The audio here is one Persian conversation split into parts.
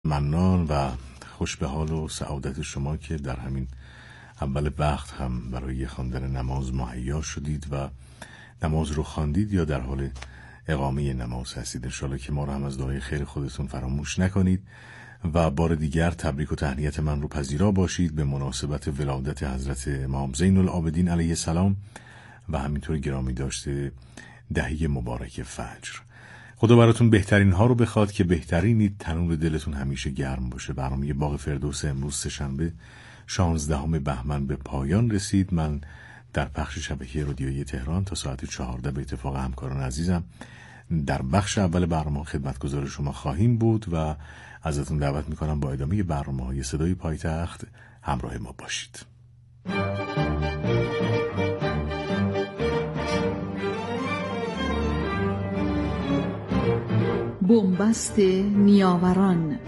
منان و خوش به حال و سعادت شما که در همین اول وقت هم برای خواندن نماز مهیا شدید و نماز رو خواندید یا در حال اقامه نماز هستید. انشالله که ما رو هم از دعای خیر خودتون فراموش نکنید و بار دیگر تبریک و تهنیت من رو پذیرا باشید به مناسبت ولادت حضرت امام زین العابدین علیه السلام و همینطور گرامی داشته دهی مبارک فجر. خدا براتون بهترین ها رو بخواد که بهترینید، تنور دلتون همیشه گرم باشه. برنامه باغ فردوس امروز سه‌شنبه 16 بهمن به پایان رسید. من در پخش شبکه رادیویی تهران تا ساعت 14 به اتفاق همکاران عزیزم در بخش اول برنامه خدمتگزار شما خواهیم بود و ازتون دعوت میکنم با ادامه برنامه‌های صدای پایتخت همراه ما باشید. بنبست نیاوران.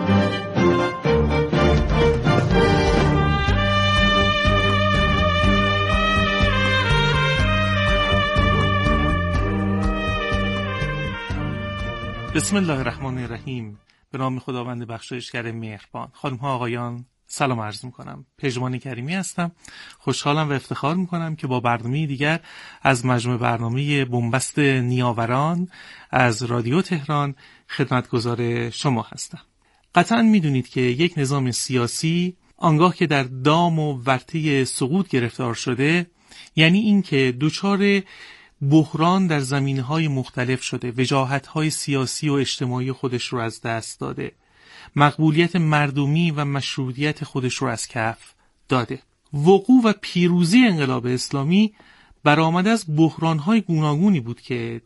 بسم الله الرحمن الرحیم. به نام خداوند بخشایشگر مهربان. خانم ها آقایان سلام عرض میکنم. پژمان کریمی هستم. خوشحالم و افتخار میکنم که با برنامه دیگر از مجموعه برنامه بنبست نیاوران از رادیو تهران خدمتگزار شما هستم. قطعا میدونید که یک نظام سیاسی آنگاه که در دام و ورطه سقوط گرفتار شده، یعنی این که دچار بحران در زمینه‌های مختلف شده، وجاهت‌های سیاسی و اجتماعی خودش رو از دست داده، مقبولیت مردمی و مشروعیت خودش رو از کف داده. وقوع و پیروزی انقلاب اسلامی برآمده از بحران‌های گوناگونی بود که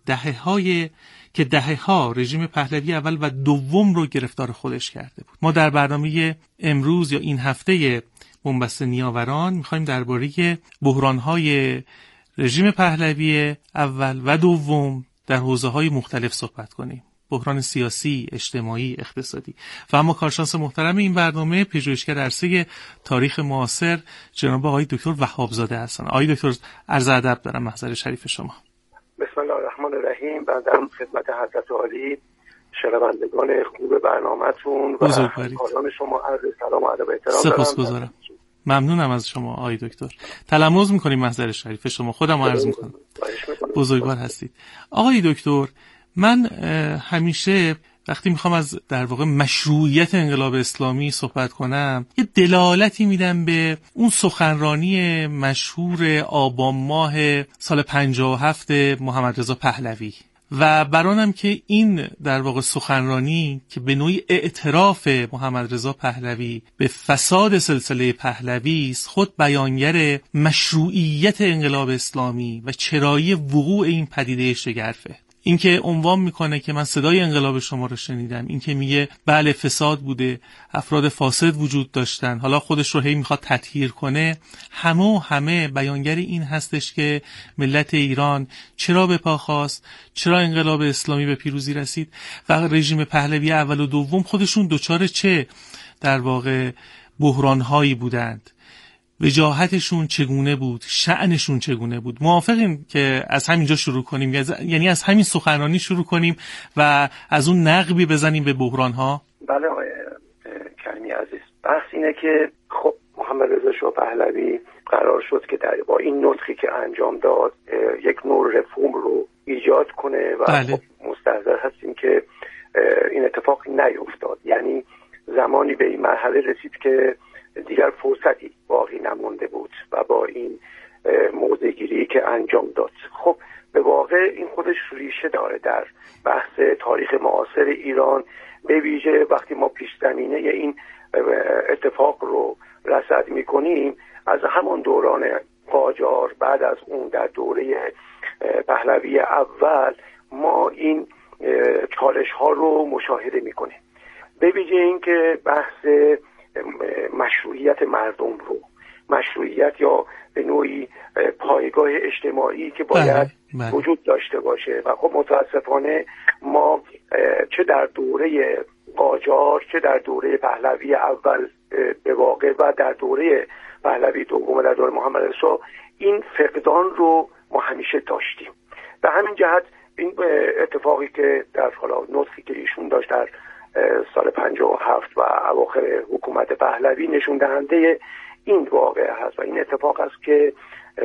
دهه‌ها رژیم پهلوی اول و دوم رو گرفتار خودش کرده بود. ما در برنامه امروز یا این هفته بنبست نیاوران می‌خوایم درباره بحران‌های رژیم پهلوی اول و دوم در حوزه‌های مختلف صحبت کنیم. بحران سیاسی، اجتماعی، اقتصادی. و اما کارشناس محترم این برنامه پژوهشگر عرصه تاریخ معاصر جناب آقای دکتر وهابزاده هستند. آقای دکتر عرض ادب دارم محضر شریف شما. بسم الله الرحمن الرحیم. بنده خدمت حضرت عالی شنوندگان خوب برنامه‌تون و همکاران شما عرض سلام و ادب و احترام دارم. سپاسگزارم. ممنونم از شما آقای دکتر. تلمذ می‌کنیم محضر شریف شما. خودم عرض می‌کنم. بزرگوار هستید. آقای دکتر، من همیشه وقتی میخوام از در واقع مشروعیت انقلاب اسلامی صحبت کنم یه دلالتی میدم به اون سخنرانی مشهور آبان ماه سال 57 محمد رضا پهلوی و برانم که این در واقع سخنرانی که به نوعی اعتراف محمد رضا پهلوی به فساد سلسله پهلوی است، خود بیانگر مشروعیت انقلاب اسلامی و چرایی وقوع این پدیده شگرفه. این که عنوان میکنه که من صدای انقلاب شما رو شنیدم، این که میگه بله فساد بوده، افراد فاسد وجود داشتن، حالا خودش رو هی میخواد تطهیر کنه، همه بیانگر این هستش که ملت ایران چرا به پا خواست، چرا انقلاب اسلامی به پیروزی رسید و رژیم پهلوی اول و دوم خودشون دچار چه در واقع بحرانهایی بودند، وجاهتشون چگونه بود، شأنشون چگونه بود. موافقیم که از همینجا شروع کنیم، یعنی از همین سخنرانی شروع کنیم و از اون نقبی بزنیم به بحران‌ها؟ بله آقای کریمی عزیز، بحث اینه که خب محمد رضا شاه پهلوی قرار شد که با این نسخی که انجام داد یک نوع رفرم رو ایجاد کنه و بله. خب مستحضر هستیم که این اتفاق نیفتاد. یعنی زمانی به این مرحله رسید که دیگر فرصتی باقی نمونده بود و با این موضع‌گیری که انجام داد، خب به واقع این خودش ریشه داره در بحث تاریخ معاصر ایران، به ویژه وقتی ما پیش زمینه این اتفاق رو رصد می‌کنیم از همان دوران قاجار، بعد از اون در دوره پهلوی اول ما این چالش‌ها رو مشاهده می‌کنیم، به ویژه این که بحث مشروعیت مردم رو، مشروعیت یا به نوعی پایگاه اجتماعی که باید وجود داشته باشه و خب متاسفانه ما چه در دوره قاجار چه در دوره پهلوی اول به واقع و در دوره پهلوی دوم و در دوره محمد رضا این فقدان رو ما همیشه داشتیم. به همین جهت این اتفاقی که در حالا نطقی که ایشون داشت در سال 57 و اواخر حکومت پهلوی نشون دهنده این واقعه هست و این اتفاق است که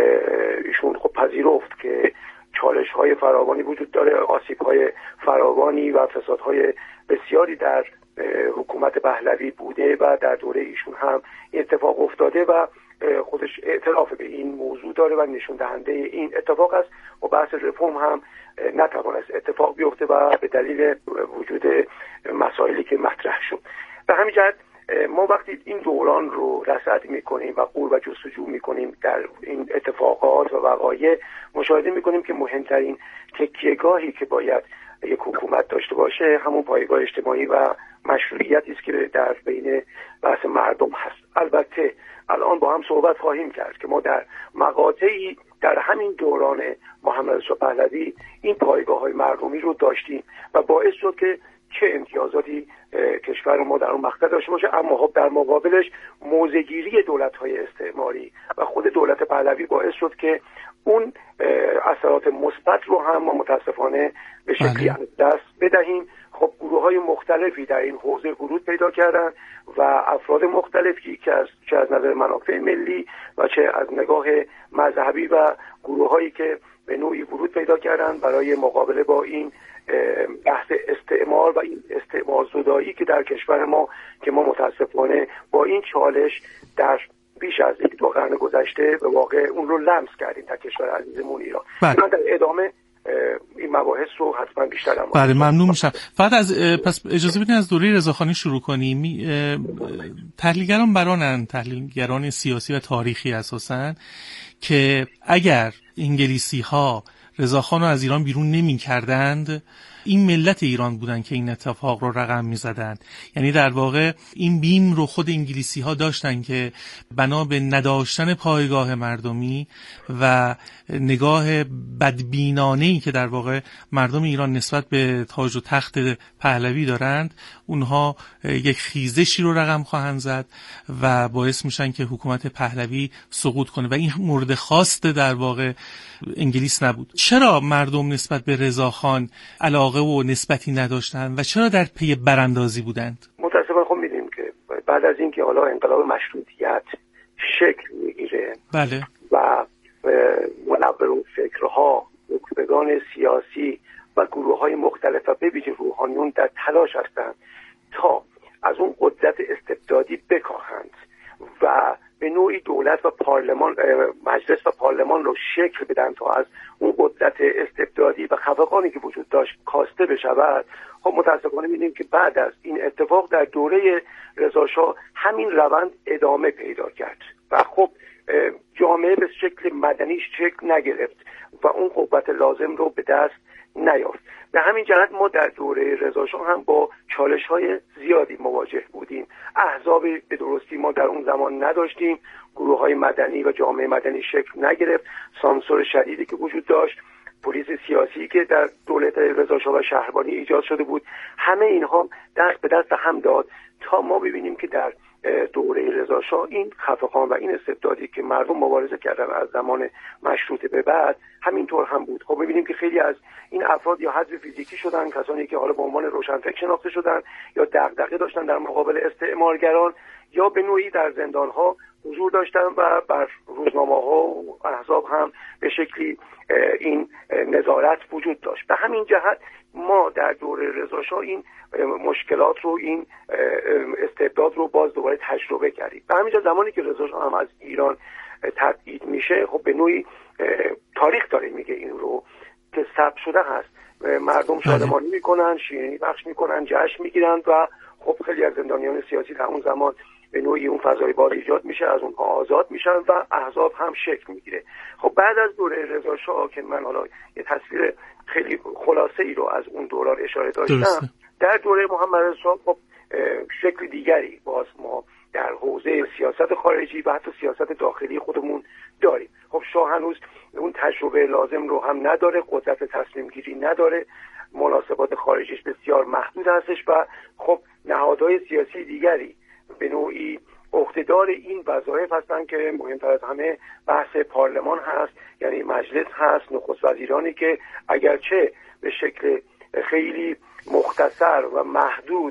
ایشون خب پذیرفت که چالش‌های فراوانی وجود داره، آسیب‌های فراوانی و فسادهای بسیاری در حکومت پهلوی بوده و در دوره ایشون هم این اتفاق افتاده و خودش اعتراف به این موضوع داره و نشون دهنده این اتفاق است و بحث رفرم هم نتوانست اتفاق بیفته و به دلیل وجود مسائلی که مطرح شد. به همین جهت ما وقتی این دوران رو رصد میکنیم و غور و جستجو میکنیم در این اتفاقات و وقایع، مشاهده میکنیم که مهمترین تکیه‌گاهی که باید یک حکومت داشته باشه همون پایگاه اجتماعی و مشروعیتی است که در بین بحث مردم هست. البته الان با هم صحبت خواهیم کرد که ما در مقاطعی در همین دوران محمد رضا پهلوی این پایگاه‌های مردمی رو داشتیم و باعث شد که چه امتیازاتی کشور ما در اون مقطع داشته باشه، اما خب در مقابلش موضع‌گیری دولت‌های استعماری و خود دولت پهلوی باعث شد که اون اثرات مثبت رو هم ما متاسفانه به شکلی از دست بدهیم. خب گروه‌های مختلفی در این حوزه ورود پیدا کردن و افراد مختلفی که چه از نظر منافع ملی و چه از نگاه مذهبی و گروه‌هایی که به نوعی ورود پیدا کردن برای مقابله با این بحث استعمار و این استعمار زدایی که در کشور ما که ما متاسفانه با این چالش در بیش از 2 قرن گذشته به واقع اون رو لمس کردیم در کشور عزیزمون ایران. من در ادامه این مباحث رو حتما بیشتر بله ممنون میشم. فقط پس اجازه بدین از دوره رضاخانی شروع کنیم. تحلیلگران برانن، تحلیلگران سیاسی و تاریخی اساساً، که اگر انگلیسی ها رضاخان رو از ایران بیرون نمی کردند، این ملت ایران بودن که این اتفاق رو رقم می زدن. یعنی در واقع این بیم رو خود انگلیسی ها داشتن که بنا به نداشتن پایگاه مردمی و نگاه بدبینانه‌ای که در واقع مردم ایران نسبت به تاج و تخت پهلوی دارند، اونها یک خیزشی رو رقم خواهند زد و باعث میشن که حکومت پهلوی سقوط کنه و این مورد خواست در واقع انگلیس نبود. چرا مردم نسبت به رضاخان علاقه و نسبتی نداشتن و چرا در پی براندازی بودند؟ متاسفانه خب می‌دونیم که بعد از اینکه حالا انقلاب مشروطیت شکل میگیره بله و منورالفکرها، نخبگان سیاسی و گروه‌های مختلف و به ویژه روحانیون در تلاش هستند تا از اون قدرت استبدادی بکاهند و به نوعی دولت و پارلمان، مجلس و پارلمان رو شکل بدن تا از اون قدرت استبدادی و خفقانی که وجود داشت کاسته بشود. خب متاسفانه می‌بینیم که بعد از این اتفاق در دوره رضاشاه همین روند ادامه پیدا کرد و خب جامعه به شکل مدنی شکل نگرفت و اون قوت لازم رو به دست نیافت. به همین جهت ما در دوره رضاشاه هم با چالش‌های زیادی مواجه بودیم. احزاب به درستی ما در اون زمان نداشتیم، گروه‌های مدنی و جامعه مدنی شکل نگرفت، سانسور شدیدی که وجود داشت، پلیس سیاسی که در دولت رضاشاه و شهربانی ایجاد شده بود، همه اینها دست به دست هم داد تا ما ببینیم که در دوره رضاشاه این خفقان و این استبدادی که مردم مبارزه کردن از زمان مشروطه به بعد همینطور هم بود. خب ببینیم که خیلی از این افراد یا حذف فیزیکی شدن، کسانی که حالا به عنوان روشنفکر شناخته شدن یا دغدغه داشتن در مقابل استعمارگران یا به نوعی در زندان‌ها حضور داشتن و بر روزنامه‌ها و احزاب هم به شکلی این نظارت وجود داشت. به همین جهت ما در دوره رضاشاه این مشکلات رو، این استبداد رو باز دوباره تجربه کردیم. به همین جهت زمانی که رضاشاه هم از ایران تبعید میشه، خب به نوعی تاریخ داره میگه این رو که ثبت شده هست، مردم شادمانی میکنن، شیرینی بخش میکنن، جشن میگیرن و خب خیلی از زندانیان سیاسی در اون زمان به نوعی اون فضای باز ایجاد میشه، از اونها آزاد میشن و احزاب هم شکل میگیره. خب بعد از دوره رضاشاه که من حالا یه تصویر خیلی خلاصه ای رو از اون دوران اشاره داشتم، در دوره محمد رضا خب شکل دیگری باز ما در حوزه سیاست خارجی و حتی سیاست داخلی خودمون داریم. خب شاه هنوز اون تجربه لازم رو هم نداره، قدرت تصمیم گیری نداره، مناسبات خارجیش بسیار محدود هستش و خب نهادهای سیاسی دیگری به نوعی عهدهدار این وظایف هستن که مهمتر از همه بحث پارلمان هست، یعنی مجلس هست، نخست وزیرانی که اگرچه به شکل خیلی مختصر و محدود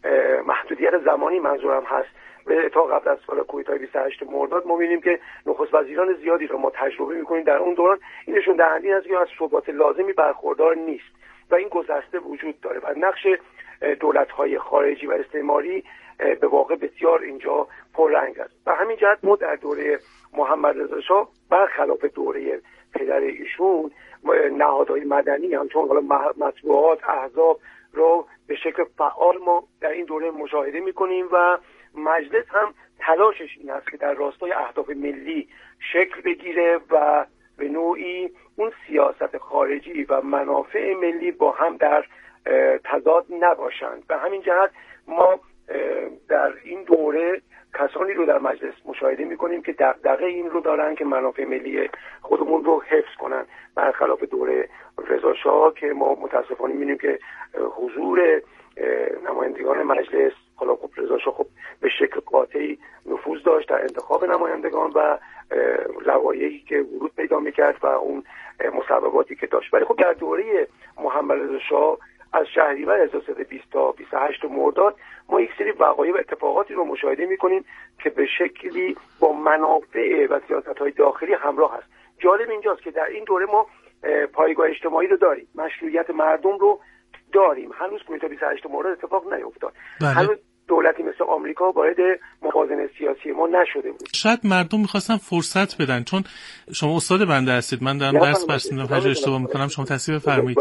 محدودیت زمانی منظورم هست تا قبل از سال کودتای 28 مرداد ما می‌بینیم که نخست وزیران زیادی رو ما تجربه می‌کنیم در اون دوران این نشون دهنده است که از ثبات لازمی برخوردار نیست و این گذشته وجود داره و نقش دولت‌های خارجی و استعماری به واقع بسیار اینجا پررنگ است. و همین جهت ما در دوره محمد رضا شاه برخلاف دوره پدر ایشون نهادهای مدنی همچون حالا مطبوعات، احزاب رو به شکل فعال ما در این دوره مشاهده می‌کنیم و مجلس هم تلاشش این است که در راستای اهداف ملی شکل بگیره و به نوعی اون سیاست خارجی و منافع ملی با هم در تضاد نباشند. به همین جهت ما در این دوره کسانی رو در مجلس مشاهده می‌کنیم که دغدغه این رو دارن که منافع ملی خودمون رو حفظ کنن، برخلاف دوره رضا شاه که ما متاسفانه می‌بینیم که حضور نمایندگان مجلس، حالا خب رضا شاه خب به شکل قاطعی نفوذ داشت در انتخاب نمایندگان و لوایحی که ورود پیدا می‌کرد و اون مصوباتی که داشت، ولی خب در دوره محمد رضا شاه از شهریور 1320 تا 28 مرداد ما یک سری وقایع و اتفاقاتی رو مشاهده می‌کنیم که به شکلی با منافع و سیاست‌های داخلی همراه است. جالب اینجاست که در این دوره ما پایگاه اجتماعی رو داریم، مشروعیت مردم رو داریم. هنوز تا 28 مرداد اتفاق نیفتاد. هنوز دولتی مثل آمریکا وارد موازنه سیاسی ما نشده بود. شاید مردم می‌خواستن فرصت بدن، چون شما استاد بنده هستید، من دارم درس برسیدم، هر جا اشتباه می‌کنم شما تصحیح بفرمایید.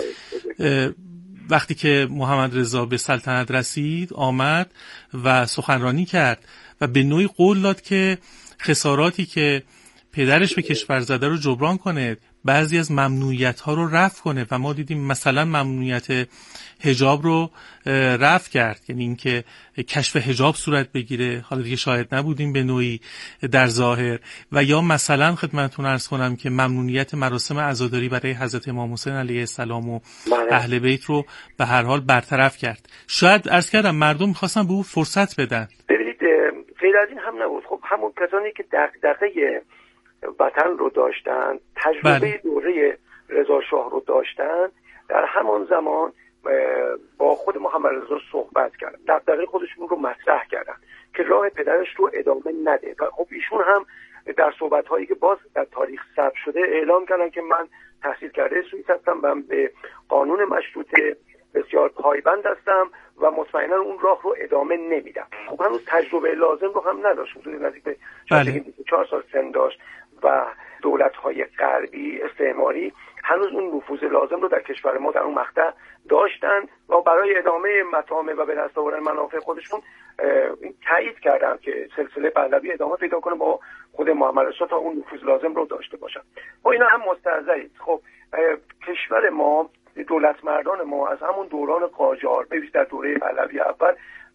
وقتی که محمد رضا به سلطنت رسید آمد و سخنرانی کرد و به نوعی قول داد که خساراتی که پدرش به کشور زده رو جبران کنه، بعضی از ممنوعیت‌ها رو رفع کنه و ما دیدیم مثلا ممنوعیت حجاب رو رفع کرد، یعنی اینکه کشف حجاب صورت بگیره، حالا دیگه شاهد نبودیم به نوعی در ظاهر، و یا مثلا خدمتتون عرض کنم که ممنوعیت مراسم عزاداری برای حضرت امام حسین علیه السلام و اهل بیت رو به هر حال برطرف کرد. شاید عرض کردم مردم می‌خواستن به او فرصت بدن. ببینید غیر از این هم نبود. خب همون کسانی که دغدغه وطن رو داشتن، تجربه دوره رضا شاه رو داشتن، در همان زمان با خود محمد رضا صحبت کردن، دغدغه خودشون رو مطرح کردن که راه پدرش رو ادامه نده. خب ایشون هم در صحبت‌هایی که باز در تاریخ ثبت شده اعلام کردن که من تحصیل کرده سوئیس هستم و به قانون مشروطه بسیار پایبند هستم و مطمئنا اون راه رو ادامه نمیدم. خب هنوز تجربه لازم رو هم نداشت، حدود نزدیک به 24 سال سن داشت و دولت‌های غربی استعماری هنوز اون نفوذ لازم رو در کشور ما در اون مقطع داشتن و برای ادامه مطامع و به دست آوردن منافع خودشون تایید کردن که سلسله پهلوی ادامه پیدا کنه با خود محمد رضا تا اون نفوذ لازم رو داشته باشن. و اینا هم مستحضرید. خب کشور ما، دولت مردان ما از همون دوران قاجار ببینید در دوره پهلوی اول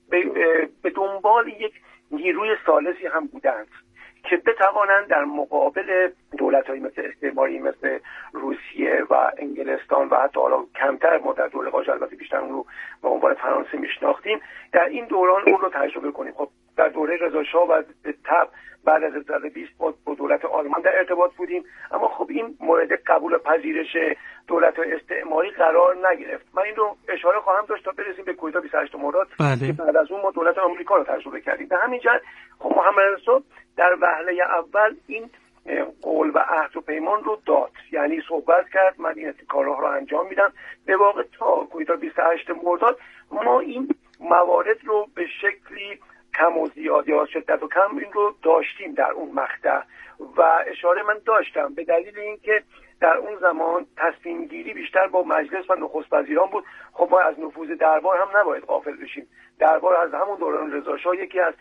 به دنبال یک نیروی ثالثی هم بودند که بتوانند در مقابل دولت‌های مثل استعماری مثل روسیه و انگلستان و حتی حالا کمتر ما در دوره قاجار البته بیشتر اون رو به عنوان فرانسه میشناختیم، در این دوران اون رو تجربه کنیم. خب در دوره رضا شاه و به تبع بعد از 20 با دولت آلمان در ارتباط بودیم، اما خب این مورد قبول و پذیرش دولت‌های استعماری قرار نگرفت. من این رو اشاره خواهم داشت تا برسیم به کودتا 28 مرداد که بعد از اون ما دولت آمریکا رو تجربه کردیم. به همین جهت خب محمد رضا در وهله اول این قول و عهد و پیمان رو داد، یعنی صحبت کرد من این کارها رو انجام میدم. به واقع تا کودتا 28 مرداد ما این موارد رو به شکلی کم و زیاد یا شدت و کم این رو داشتیم در اون مقطع و اشاره من داشتم به دلیل اینکه در اون زمان تصمیم گیری بیشتر با مجلس و نخست وزیران بود. خب ما از نفوذ دربار هم نباید غافل بشیم. دربار از همون دوران رضا شاه یکی از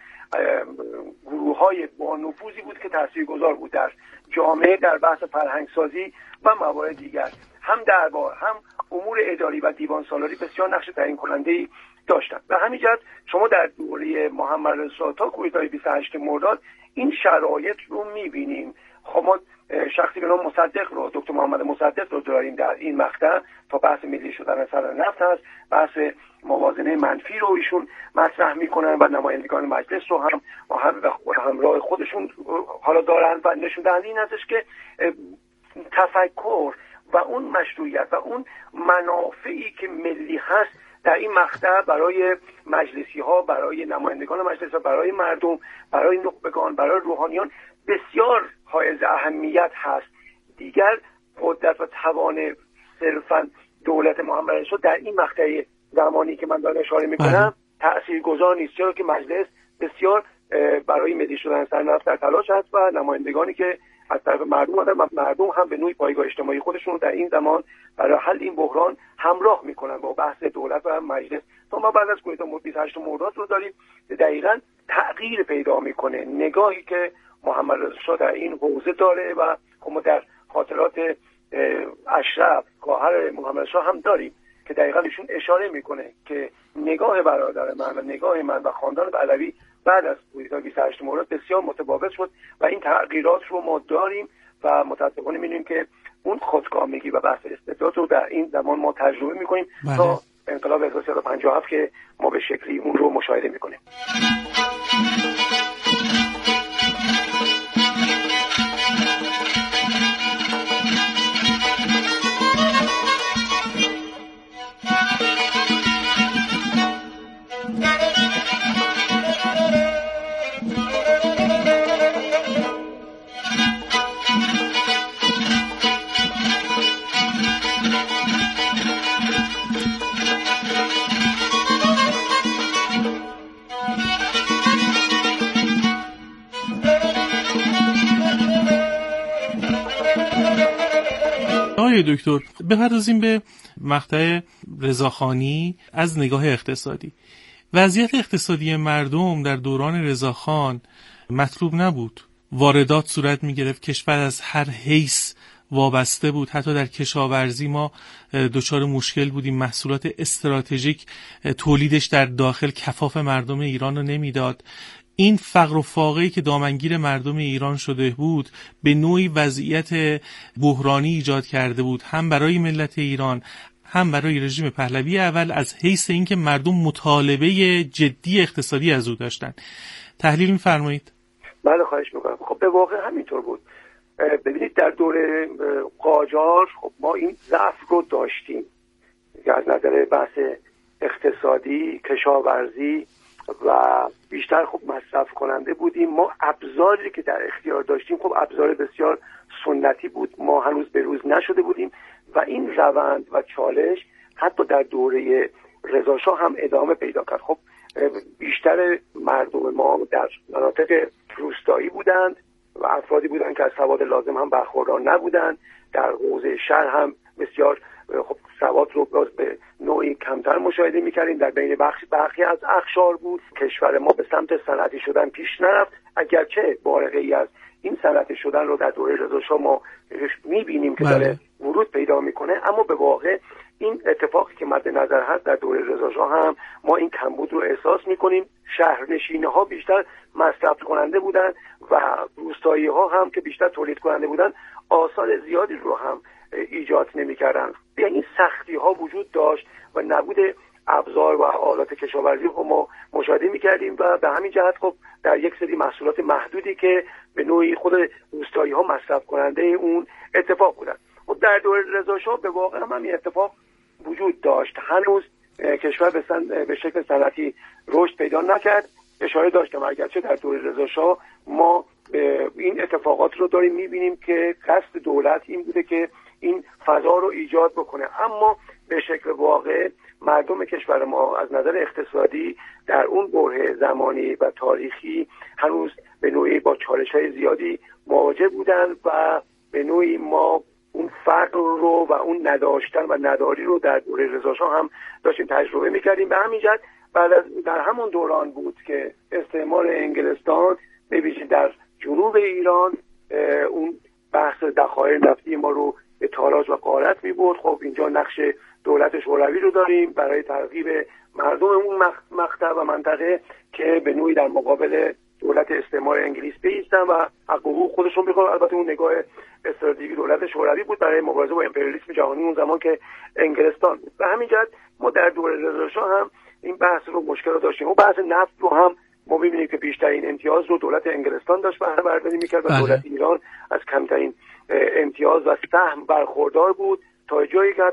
گروه‌های با نفوذی بود که تاثیرگذار بود در جامعه در بحث فرهنگسازی و موارد دیگر. هم دربار هم امور اداری و دیوان سالاری بسیار نقش تعیین کننده‌ای داشتند. به همین جهت شما در دوره محمد رضا تا کودتای 28 مرداد این شرایط رو می‌بینیم. خب ما شخصی به نام مصدق رو، دکتر محمد مصدق رو داریم در این مقطع تا بحث ملی شدن سر نفت هست، بحث موازنه منفی رو ایشون مطرح میکنن و نمایندگان مجلس رو هم همراه خودشون حالا دارن و نشون دهنده این هستش که تفکر و اون مشروعیت و اون منافعی که ملی هست در این مقطع برای مجلسی ها، برای نمایندگان مجلس ها، برای مردم، برای نخبگان، برای روحانیان بسیار حائز اهمیت هست. دیگر قدرت و توان صرفا دولت محمد رضا شاه در این مقطع زمانی که من دارم اشاره میکنم تاثیرگذار نیست، چرا که مجلس بسیار برای ملی شدن سرنوشت در تلاش هست و نمایندگانی که از طرف مردم آمدن و مردم هم به نوعی پایگاه اجتماعی خودشون رو در این زمان برای حل این بحران همراه میکنن با بحث دولت و مجلس. تا ما بعد از کودتا 28 مرداد رو داریم دقیقاً تغییر پیدا میکنه نگاهی که محمد رضا شاه در این حوزه داره و ما در خاطرات اشرف خواهر محمد شاه هم داریم که دقیقاً ایشون اشاره میکنه که نگاه برادر من و نگاه من و خاندان علوی بعد از کودتا 28 مرداد بسیار متفاوت شد و این تغییرات رو ما داریم و متاسفانه می‌بینیم که اون خودکامگی و بحث استبداد رو در این زمان ما تجربه می‌کنیم تا انقلاب 1357 که ما به شکلی اون رو مشاهده می‌کنیم. دکتر بپردازیم به مقطع رضاخانی از نگاه اقتصادی. وضعیت اقتصادی مردم در دوران رضاخان مطلوب نبود. واردات صورت می گرفت، کشور از هر حیث وابسته بود. حتی در کشاورزی ما دچار مشکل بودیم، محصولات استراتژیک تولیدش در داخل کفاف مردم ایران رو نمیداد. این فقر و فاقه‌ای که دامنگیر مردم ایران شده بود به نوعی وضعیت بحرانی ایجاد کرده بود، هم برای ملت ایران هم برای رژیم پهلوی اول، از حیث اینکه مردم مطالبه جدی اقتصادی از او داشتن. تحلیل می‌فرمایید؟ بله خواهش می‌کنم. خب به واقع همینطور بود. ببینید در دوره قاجار خب ما این ضعف رو داشتیم که از نظر بحث اقتصادی، کشاورزی و بیشتر خب مصرف کننده بودیم. ما ابزاری که در اختیار داشتیم خب ابزار بسیار سنتی بود، ما هنوز به روز نشده بودیم و این روند و چالش حتی در دوره رضا شاه هم ادامه پیدا کرد. خب بیشتر مردم ما در مناطق روستایی بودند و افرادی بودند که از سواد لازم هم برخوردار نبودند. در حوزه شهر هم بسیار خب سواد رو باز به نوعی کمتر مشاهده می‌کردیم. در بین برخی از اقشار بود. کشور ما به سمت صنعتی شدن پیش نرفت، اگرچه بارقه‌ای از این صنعتی شدن رو در دوره رضا شاه ما می‌بینیم که داره ورود پیدا می‌کنه، اما به واقع این اتفاقی که مد نظر هست در دوره رضا شاه هم ما این کمبود رو احساس می‌کنیم. شهرنشین‌ها بیشتر مصرف کننده بودند و روستایی‌ها هم که بیشتر تولید کننده بودند آثار زیادی رو هم ایجاد نمی‌کردند. یعنی سختی‌ها وجود داشت و نبود ابزار و آلات کشاورزی رو ما مشاهده می‌کردیم و به همین جهت خب در یک سری محصولات محدودی که به نوعی خود روستایی‌ها مصرف کننده اون اتفاق بودند. و در دوره رضا شاه به واقع هم این اتفاق وجود داشت. هنوز کشور به شکل صنعتی رشد پیدا نکرد. اشاره داشتم اگرچه در دوره رضا شاه ما این اتفاقات رو داریم می‌بینیم که قصد دولت این بوده که این فضا رو ایجاد بکنه، اما به شکل واقع مردم کشور ما از نظر اقتصادی در اون بره زمانی و تاریخی هنوز به نوعی با چالش‌های زیادی مواجه بودن و به نوعی ما اون فقر رو و اون نداشتن و نداری رو در دوره رضا شاه هم داشتیم تجربه می‌کردیم. به همین جهت در همون دوران بود که استعمار انگلستان به ویژه در جنوب ایران اون بحث ذخایر نفتی ما رو به تاراج و غارت می‌برد. خب اینجا نقش دولت شوروی رو داریم برای ترغیب مردم اون مقطع و منطقه که به نوعی در مقابل دولت استعمار انگلیس بایستن و حقوق خودشون بخوان. البته اون نگاه استراتژیک دولت شوروی بود برای مبارزه با امپریالیسم جهانی اون زمان که انگلستان بود. به همین جهت ما در دوره رضا شاه هم این بحث رو مشکل رو داشتیم. و بحث نفت رو هم ما می‌بینیم که بیشترین امتیاز رو دولت انگلستان داشت بهره برداری می‌کرد و دولت ایران از کمترین امتیاز و سهم برخوردار بود، تا جایی که حتی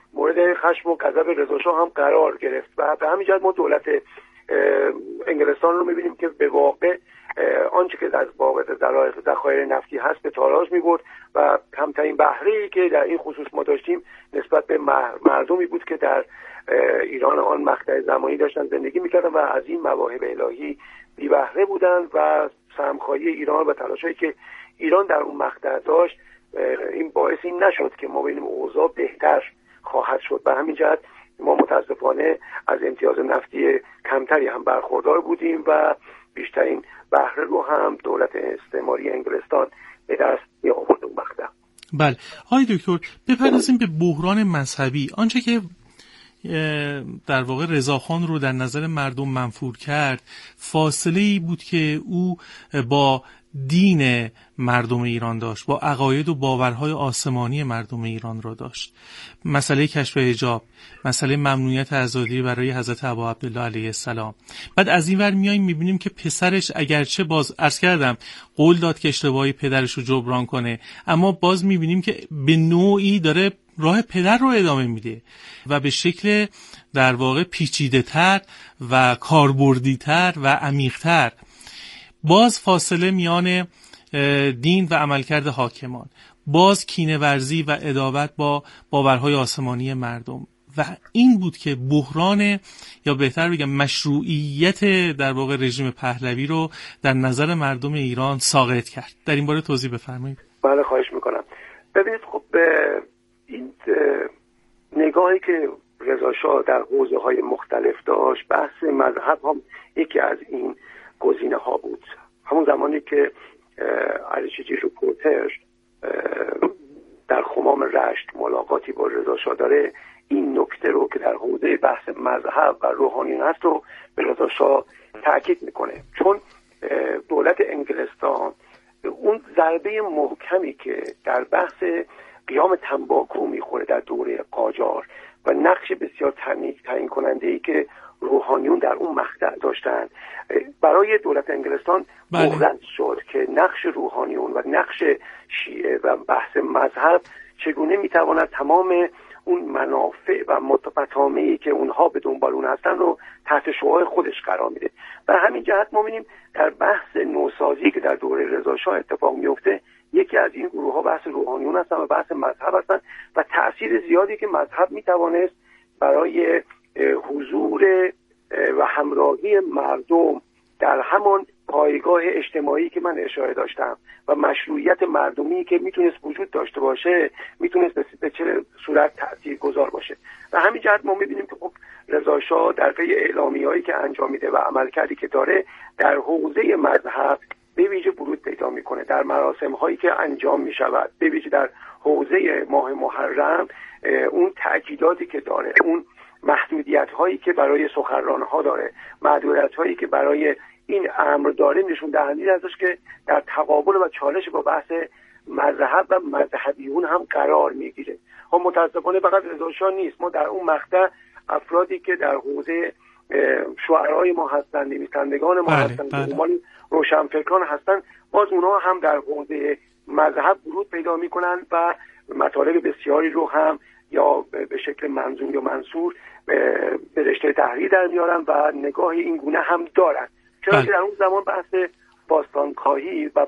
مورد خشم و غضب رضا شاه هم قرار گرفت و به همین جهت ما دولت انگلستان رو می‌بینیم که به واقع آنچه که از واقع ذخایر نفتی هست به تاراج می‌برد و کمترین بهره‌ای که در این خصوص ما داشتیم نسبت به مردمی بود که در ایران آن مقطع زمانی داشتن زندگی می‌کردن و از این مواهب الهی بی بهره بودند و سهم‌خواهی ایران و تلاشایی که ایران در اون مقطع داشت این باعث این نشد که ما ببینیم اوضاع بهتر خواهد شد. به همین جهت ما متاسفانه از امتیاز نفتی کمتری هم برخوردار بودیم و بیشترین بهره رو هم دولت استعماری انگلستان به دست می آورد اون مقطع. بله آقای دکتر بپردازیم به بحران مذهبی. آنچه که در واقع رضاخان رو در نظر مردم منفور کرد فاصله‌ای بود که او با دین مردم ایران داشت، با عقاید و باورهای آسمانی مردم ایران را داشت. مسئله کشف حجاب، مسئله ممنوعیت عزاداری برای حضرت ابا عبدالله علیه السلام. بعد از این ور میاییم میبینیم که پسرش اگرچه باز عرض کردم قول داد که اشتباهی پدرش رو جبران کنه، اما باز میبینیم که به نوعی داره راه پدر رو ادامه میده و به شکل در واقع پیچیده تر و کاربردی تر و عمیق تر. باز فاصله میان دین و عملکرد حاکمان، باز کینه‌ورزی و عداوت با باورهای آسمانی مردم و این بود که بحران یا بهتر بگم مشروعیت در واقع رژیم پهلوی رو در نظر مردم ایران ساقط کرد. در این باره توضیح بفرمایید. بله خواهش میکنم. ببینید خب این نگاهی که رضا شاه در حوزه‌های مختلف داشت، بحث مذهب هم یکی از این گزینه ها بود. همون زمانی که علیچیچی روپورتر در خمام رشت ملاقاتی با رضا شاه داره، این نکته رو که در حوزه بحث مذهب و روحانیون هست رو به رضا شاه تاکید میکنه، چون دولت انگلستان اون ضربه محکمی که در بحث قیام تنباکو میخوره در دوره قاجار و نقش بسیار تعیین کننده‌ای که روحانیون در اون مقطع داشتن، برای دولت انگلستان بحران شد که نقش روحانیون و نقش شیعه و بحث مذهب چگونه میتواند تمام اون منافع و متفاهمی که اونها به دنبال اون هستن رو تحت شعاع خودش قرار میده. و همین جهت ما می‌بینیم در بحث نوسازی که در دوره رضا شاه اتفاق میفته، یکی از این گروه ها بحث روحانیون هستن و بحث مذهب هستن و تأثیر زیادی که مذهب میتوانست برای حضور و همراهی مردم در همان پایگاه اجتماعی که من اشاره داشتم و مشروعیت مردمی که میتونست وجود داشته باشه، میتونست به چه صورت تاثیرگذار باشه. و همین جهت ما میبینیم که خب رضا شاه در پی اعلامیه‌هایی که انجام میده و عملکردی که داره در حوزه مذهب به ویژه ورود پیدا میکنه، در مراسم‌هایی که انجام میشود، به ویژه در حوزه ماه محرم اون تأکیداتی که داره، اون محدودیت‌هایی که برای سخنران‌ها داره، محدودیت‌هایی که برای این امر داره، نشون دهنده ازش که در تقابل و چالش با بحث مذهب و مذهبیون هم قرار میگیره. خب متاسفانه فقط رضا شاه نیست، ما در اون مقطع افرادی که در حوزه شعرای ما هستن، نویسندگان ما هستن، روشنفکران هستن، باز اونها هم در حوزه مذهب ورود پیدا میکنن و مطالب بسیاری رو هم یا به شکل منظوم یا منصور به رشته تحریر در میارن و نگاه این گونه هم دارن. چرا که در اون زمان بحث باستانکاهی و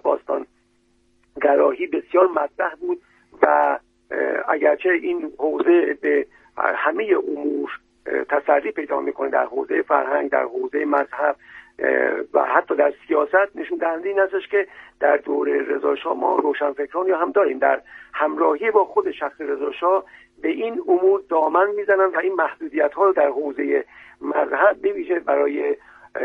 باستانگراهی بسیار مطرح بود و اگرچه این حوزه به همه امور تسری پیدا میکنه، در حوزه فرهنگ، در حوزه مذهب و حتی در سیاست، نشون دهنده این هستش که در دوره رضا شاه ما روشنفکران یا هم داریم در همراهی با خود شخص رضا شاه به این امور دامن میزنن و این محدودیت ها رو در حوزه مذهب به ویژه برای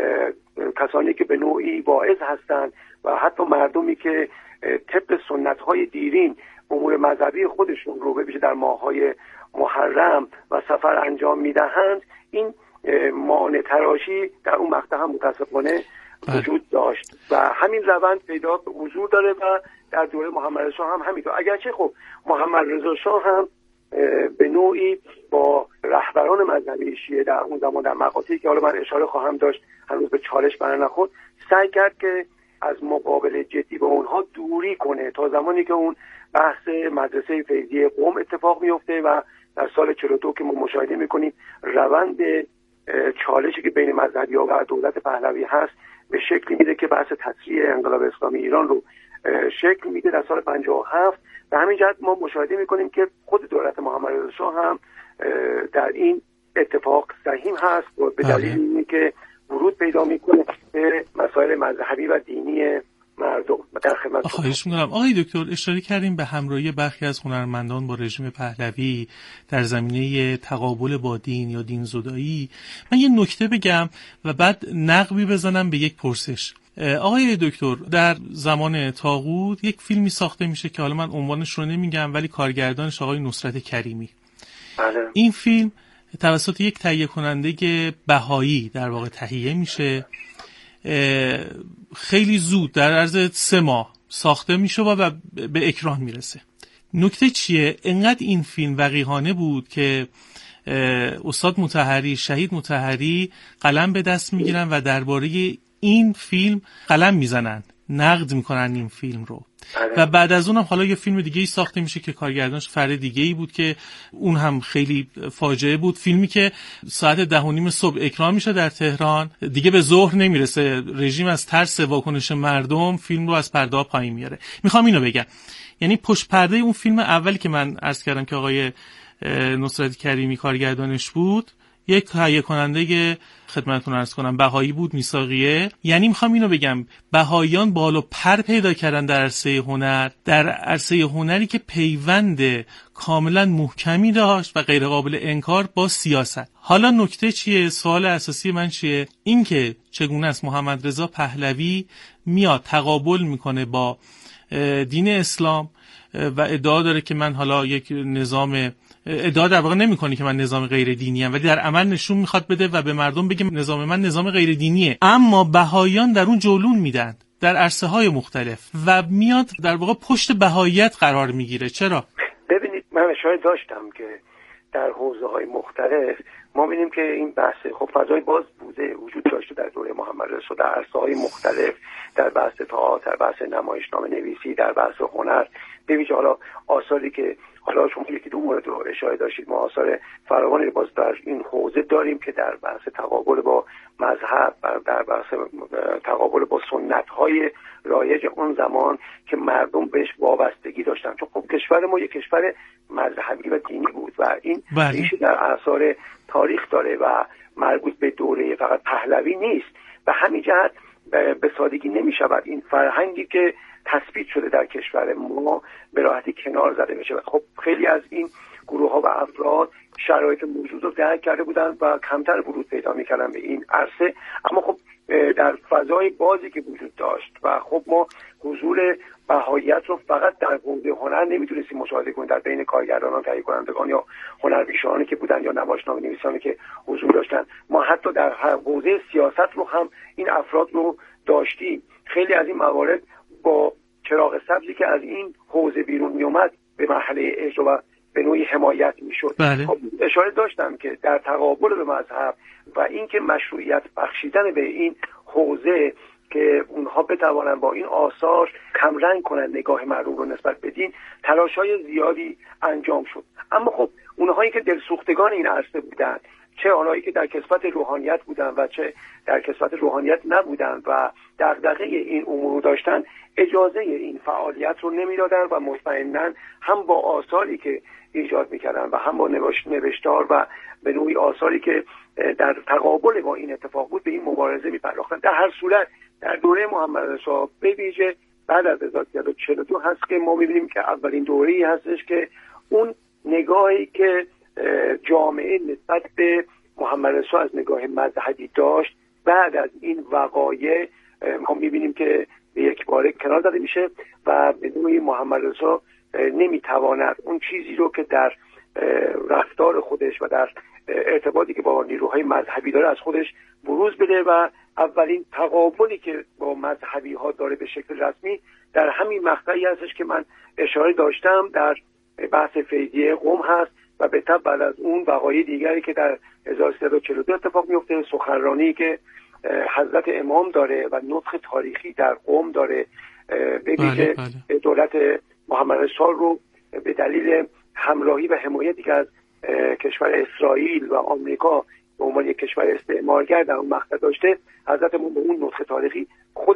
کسانی که به نوعی واعظ هستند و حتی مردمی که طبق سنت های دیرین امور مذهبی خودشون رو به ویژه در ماه‌های محرم و سفر انجام میدهند، این مانع تراشی در اون مقطع هم متاسفانه وجود داشت و همین روند پیدا به حضور داره و در دوره محمد رضا شاه هم همینطور. اگرچه خب محمد رضا شاه هم به نوعی با رهبران مذهبی شیعه در اون زمان در مقاطعی که حالا من اشاره خواهم داشت هنوز به چالش برنخورد، سعی کرد که از مقابله جدی با اونها دوری کنه تا زمانی که اون بحث مدرسه فیضیه قم اتفاق میفته و در سال 42 که ما مشاهده میکنیم روند چالشی که بین مذهبی‌ها و دولت پهلوی هست به شکلی میده که بحث تسریع انقلاب اسلامی ایران رو شکل میده در سال 57. به همین جهت ما مشاهده میکنیم که خود دولت محمد رضا شاه هم در این اتفاق سهیم هست و به دلیل اینه که ورود پیدا میکنه به مسائل مذهبی و دینی مردم. در خدمت خواهش میکنم. آقای دکتر اشاره کردیم به همراهی برخی از هنرمندان با رژیم پهلوی در زمینه تقابل با دین یا دینزدایی. من یه نکته بگم و بعد نقبی بزنم به یک پرسش. آقای دکتر، در زمان طاغوت یک فیلمی ساخته میشه که حالا من عنوانش رو نمیگم ولی کارگردانش آقای نصرت کریمی. این فیلم توسط یک تهیه کننده بهایی در واقع تهیه میشه، خیلی زود در عرض 3 ماه ساخته میشه و به اکران میرسه. نکته چیه؟ انقدر این فیلم وقیحانه بود که استاد مطهری، شهید مطهری قلم به دست میگیرن و درباره این فیلم قلم میزنن، نقد میکنن این فیلم رو. و بعد از اونم حالا یه فیلم دیگه ای ساخته میشه که کارگردانش فرد دیگه ای بود که اون هم خیلی فاجعه بود. فیلمی که ساعت 10:30 صبح اکران میشه در تهران، دیگه به ظهر نمیرسه، رژیم از ترس واکنش مردم فیلم رو از پرده پایین میاره. میخوام اینو بگم، یعنی پشت پرده اون فیلم اولی که من عرض کردم که آقای نصرت کریمی کارگردانش بود، یک تهیه کننده خدمتتون عرض کنم بهایی بود، میثاقیه. یعنی میخوام اینو بگم بهاییان بالا پر پیدا کردن در عرصه هنر، در عرصه هنری که پیوند کاملا محکمی داشت و غیر قابل انکار با سیاست. حالا نکته چیه؟ سوال اساسی من چیه؟ این که چگونه است محمد رضا پهلوی میاد تقابل میکنه با دین اسلام و ادعا داره که من حالا یک نظام، ادعا در واقع نمی‌کنه که من نظام غیر دینی ام، ولی در عمل نشون میخواد بده و به مردم بگه نظام من نظام غیر دینیه. اما بهاییان در اون جولون میدن در عرصه‌های مختلف و میاد در واقع پشت بهاییت قرار میگیره. چرا؟ ببینید من اشاره داشتم که در حوزه‌های مختلف ما می‌بینیم که این بحث خب فضای باز بوده، وجود داشته در دوره محمد رضا در عرصه‌های مختلف، در بحث تئاتر، در بحث نمایشنامه نویسی، در بحث هنر. ببینید حالا آثاری که حالا شما یکی دو مورد رو اشاره داشتید، ما آثار فراوانی باز در این حوزه داریم که در بحث تقابل با مذهب، در بحث تقابل با سنت‌های رایج اون زمان که مردم بهش وابستگی داشتن، چون خب کشور ما یک کشور مذهبی و دینی بود و این ریشه در آثار تاریخ داره و مربوط به دوره فقط پهلوی نیست. به همین جهت به سادگی نمی‌شود این فرهنگی که تثبیت شده در کشور ما به راحتی کنار زده بشه. خب خیلی از این گروه‌ها و افراد شرایط موجود رو درک کرده بودن و کمتر ورود پیدا می‌کردن به این عرصه، اما خب در فضای بازی که وجود داشت و خب ما حضور بهاییت رو فقط در حوزه هنر نمیتونستیم مشاهده کنیم، در بین کارگردانان، تهیه کنندگان یا هنرپیشه‌هایی که بودن یا نمایشنامه‌نویسانی که حضور داشتن، ما حتی در حوزه سیاست رو هم این افراد رو داشتیم. خیلی از این موارد با چراغ سبزی که از این حوزه بیرون می اومد به مرحله اجرا و به نوعی حمایت می شد. خب اشاره داشتم که در تقابل به مذهب و اینکه مشروعیت بخشیدن به این حوزه که اونها بتوانن با این آثار کمرنگ کنن نگاه مردم رو نسبت به دین، تلاش‌های زیادی انجام شد. اما خب اونهایی که دلسوختگان این عرصه بودن، چه آنهایی که در کسوت روحانیت بودن و چه در کسوت روحانیت نبودن و دغدغه این امور داشتن، اجازه این فعالیت رو نمیدادن و مطمئناً هم با آثاری که ایجاد میکردن و هم با نوشتار و به نوعی آثاری که در تقابل با این اتفاق بود به این مبارزه میپرداختن. در هر صورت در دوره محمد رضا به ویژه بعد از 1342 هست که ما میبینیم که اولین دوره‌ای هستش که اون نگاهی که جامعه نسبت به محمد رضا از نگاه مذهبی داشت بعد از این وقایع ما میبینیم که به یک باره کنار داده میشه و به نوعی محمد رضا نمیتواند اون چیزی رو که در رفتار خودش و در ارتباطی که با نیروهای مذهبی داره از خودش بروز بده و اولین تقابلی که با مذهبی ها داره به شکل رسمی در همین مقطعی هستش که من اشاره داشتم، در بحث فیضیه قم هست و به تبع بعد از اون وقایع دیگری که در 1342 اتفاق میفته، سخنرانی که حضرت امام داره و نطق تاریخی در قم داره، ببینید دولت محمد رضا رو به دلیل همراهی و حمایتی که از کشور اسرائیل و آمریکا به عنوان یک کشور استعمارگر در اون مقطع داشته، حضرتمون به اون نسخه تاریخی خود